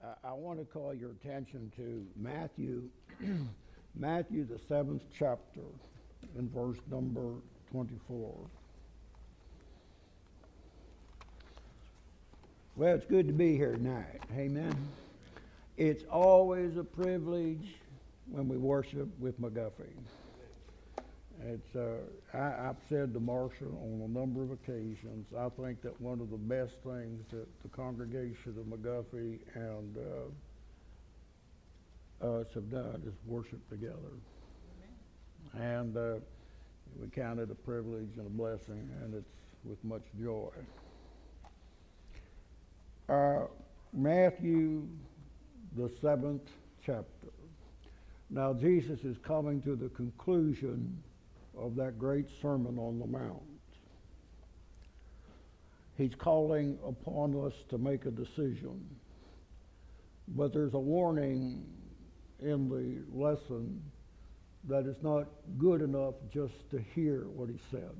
I want to call your attention to Matthew, Matthew, the 7th chapter, in verse number 24. Well, it's good to be here tonight. Amen. It's always a privilege when we worship with McGuffey. I've said to Marshall on a number of occasions, I think that one of the best things that the congregation of McGuffey and us have done is worship together. Amen. And we count it a privilege and a blessing, and it's with much joy. Matthew, the 7th chapter. Now Jesus is coming to the conclusion of that great Sermon on the Mount. He's calling upon us to make a decision. But there's a warning in the lesson that it's not good enough just to hear what he said.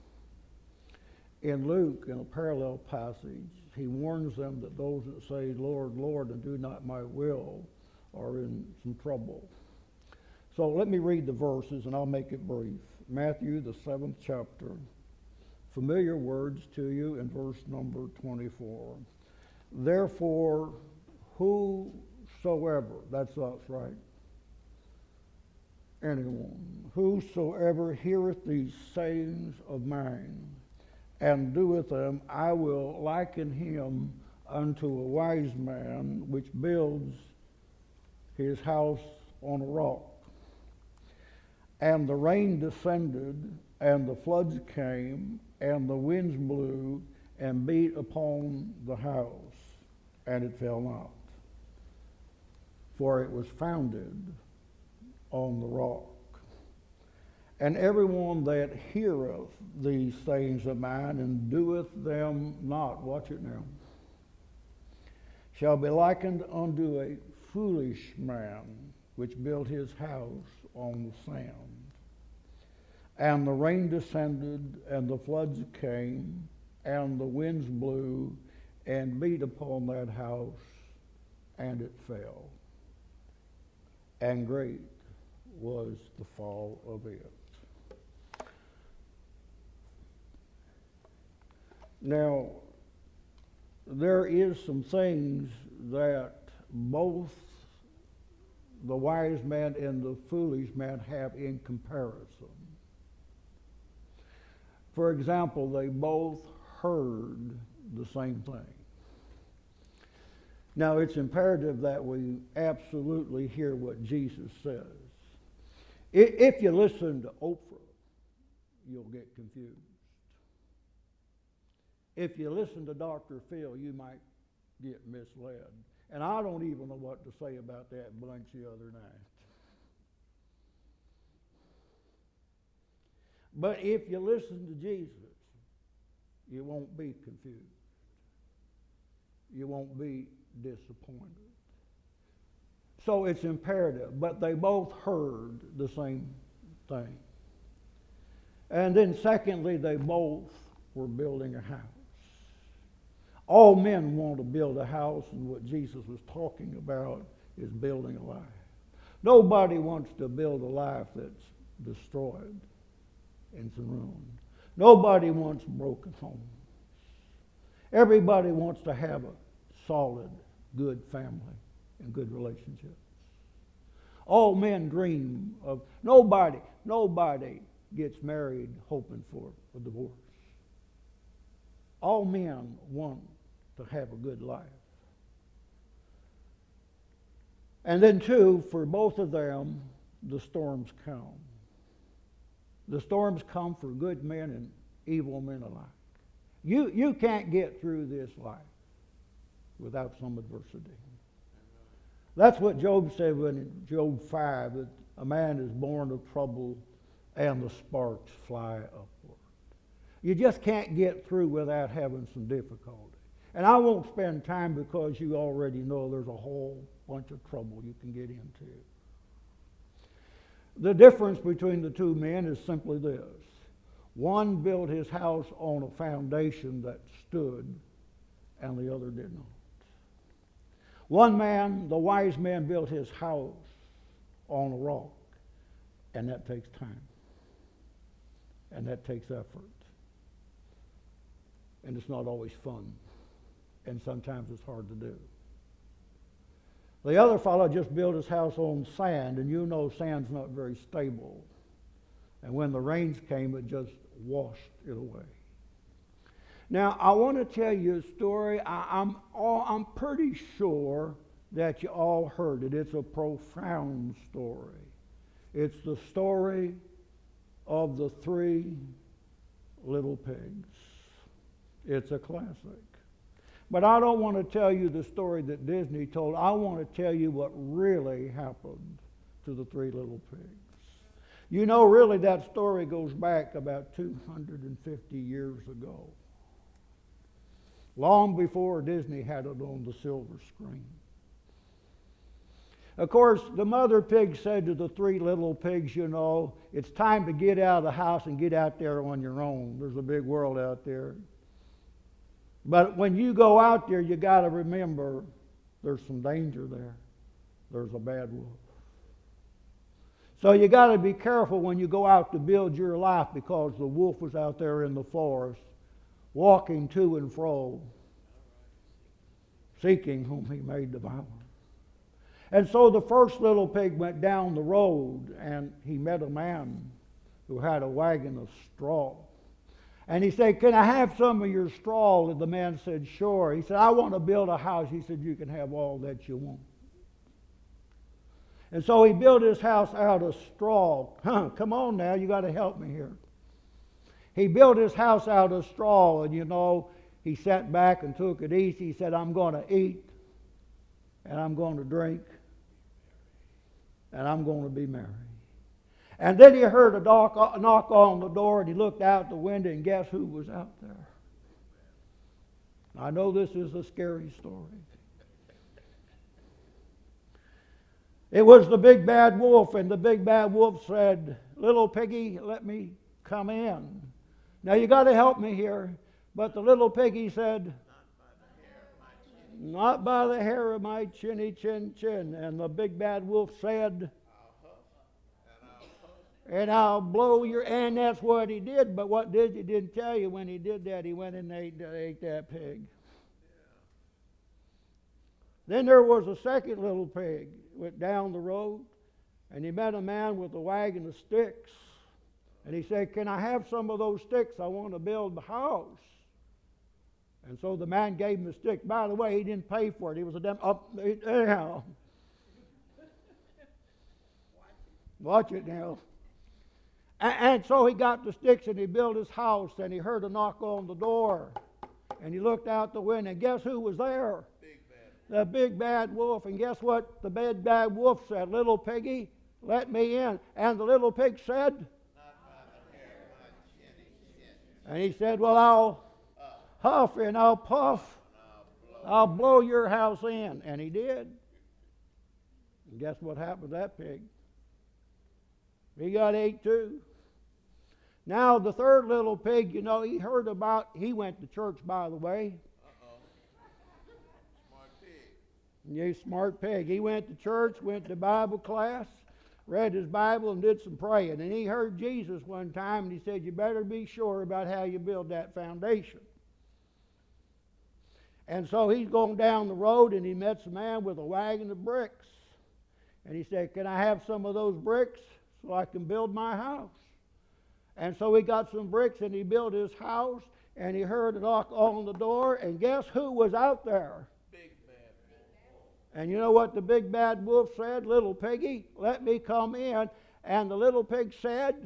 In Luke, in a parallel passage, he warns them that those that say, Lord, Lord, and do not my will are in some trouble. So let me read the verses and I'll make it brief. Matthew, the 7th chapter. Familiar words to you in verse number 24. Therefore, whosoever, that's us, right? Anyone, whosoever heareth these sayings of mine, and doeth them, I will liken him unto a wise man which builds his house on a rock. And the rain descended, and the floods came, and the winds blew, and beat upon the house, and it fell not. For it was founded on the rock. And everyone that heareth these things of mine and doeth them not, watch it now, shall be likened unto a foolish man which built his house on the sand. And the rain descended, and the floods came, and the winds blew, and beat upon that house, and it fell. And great was the fall of it. Now, there is some things that both the wise man and the foolish man have in comparison. For example, they both heard the same thing. Now, it's imperative that we absolutely hear what Jesus says. If you listen to Oprah, you'll get confused. If you listen to Dr. Phil, you might get misled. And I don't even know what to say about that bunch the other night. But if you listen to Jesus, you won't be confused. You won't be disappointed. So it's imperative. But they both heard the same thing. And then secondly, they both were building a house. All men want to build a house, and what Jesus was talking about is building a life. Nobody wants to build a life that's destroyed and ruined. Nobody wants broken homes. Everybody wants to have a solid, good family and good relationships. All men dream of, nobody gets married hoping for a divorce. All men want to have a good life. And then two, for both of them, the storms come. The storms come for good men and evil men alike. You can't get through this life without some adversity. That's what Job said in Job 5, that a man is born of trouble and the sparks fly upward. You just can't get through without having some difficulty. And I won't spend time because you already know there's a whole bunch of trouble you can get into. The difference between the two men is simply this. One built his house on a foundation that stood, and the other did not. One man, the wise man, built his house on a rock, and that takes time, and that takes effort, and it's not always fun, and sometimes it's hard to do. The other fellow just built his house on sand, and you know sand's not very stable, and when the rains came, it just washed it away. Now, I want to tell you a story. I'm pretty sure that you all heard it. It's a profound story. It's the story of the three little pigs. It's a classic. But I don't want to tell you the story that Disney told. I want to tell you what really happened to the three little pigs. You know, really, that story goes back about 250 years ago, long before Disney had it on the silver screen. Of course, the mother pig said to the three little pigs, you know, it's time to get out of the house and get out there on your own. There's a big world out there. But when you go out there, you got to remember there's some danger there. There's a bad wolf. So you got to be careful when you go out to build your life, because the wolf was out there in the forest, walking to and fro, seeking whom he may devour. And so the first little pig went down the road, and he met a man who had a wagon of straw. And he said, "Can I have some of your straw?" And the man said, "Sure." He said, "I want to build a house." He said, "You can have all that you want." And so he built his house out of straw. Come on now, you got to help me here. He built his house out of straw, and you know, he sat back and took it easy. He said, "I'm going to eat, and I'm going to drink, and I'm going to be merry." And then he heard a knock on the door, and he looked out the window, and guess who was out there? I know this is a scary story. It was the big bad wolf, and the big bad wolf said, "Little piggy, let me come in." Now you got to help me here. But the little piggy said, "Not by the hair of my chinny chin chin." And the big bad wolf said, "And I'll blow your," and that's what he did. But what Disney didn't tell you, when he did that, he went and ate that pig. Then there was a second little pig, went down the road, and he met a man with a wagon of sticks. And he said, "Can I have some of those sticks? I want to build the house." And so the man gave him a stick. By the way, he didn't pay for it. He was a anyhow. Watch it now. And so he got the sticks and he built his house, and he heard a knock on the door. And he looked out the window, and guess who was there? The big bad wolf. And guess what the big bad wolf said? "Little piggy, let me in." And the little pig said, "Not by the hair of my chinny chin." And he said, "Well, I'll huff and I'll puff. I'll blow your house in." And he did. And guess what happened to that pig? He got ate too. Now the third little pig, you know, he went to church, by the way. You smart pig. He went to church, went to Bible class, read his Bible, and did some praying. And he heard Jesus one time, and he said, "You better be sure about how you build that foundation." And so he's going down the road, and he met some man with a wagon of bricks. And he said, "Can I have some of those bricks so I can build my house?" And so he got some bricks, and he built his house, and he heard a knock on the door, and guess who was out there? And you know what the big bad wolf said? "Little piggy, let me come in." And the little pig said,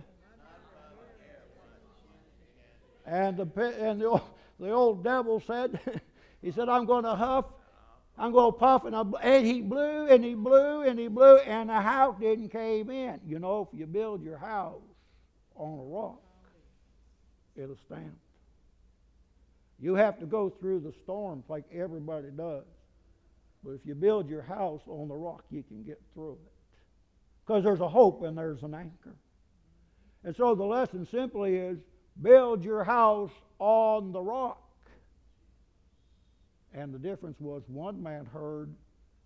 and the old devil said, he said, "I'm going to huff, I'm going to puff," and he blew and he blew and he blew, and the house didn't cave in. You know, if you build your house on a rock, it'll stand. You have to go through the storms like everybody does. But if you build your house on the rock, you can get through it. Because there's a hope and there's an anchor. And so the lesson simply is, build your house on the rock. And the difference was, one man heard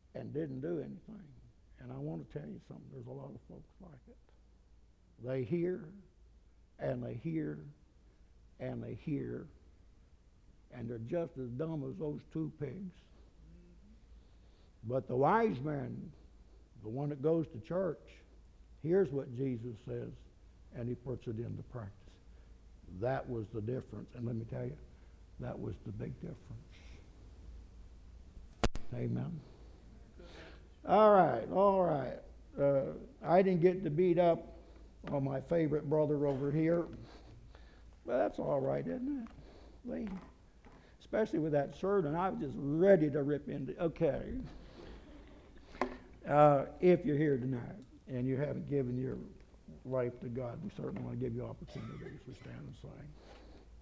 and didn't do anything. And I want to tell you something. There's a lot of folks like it. They hear, and they hear, and they hear, and they're just as dumb as those two pigs. But the wise man, the one that goes to church, hears what Jesus says, and he puts it into practice. That was the difference. And let me tell you, that was the big difference. Amen. All right, all right. I didn't get to beat up on my favorite brother over here. But that's all right, isn't it? Lee? Especially with that sermon, I was just ready to rip into. Okay. If you're here tonight and you haven't given your life to God, we certainly want to give you opportunities to stand and sing.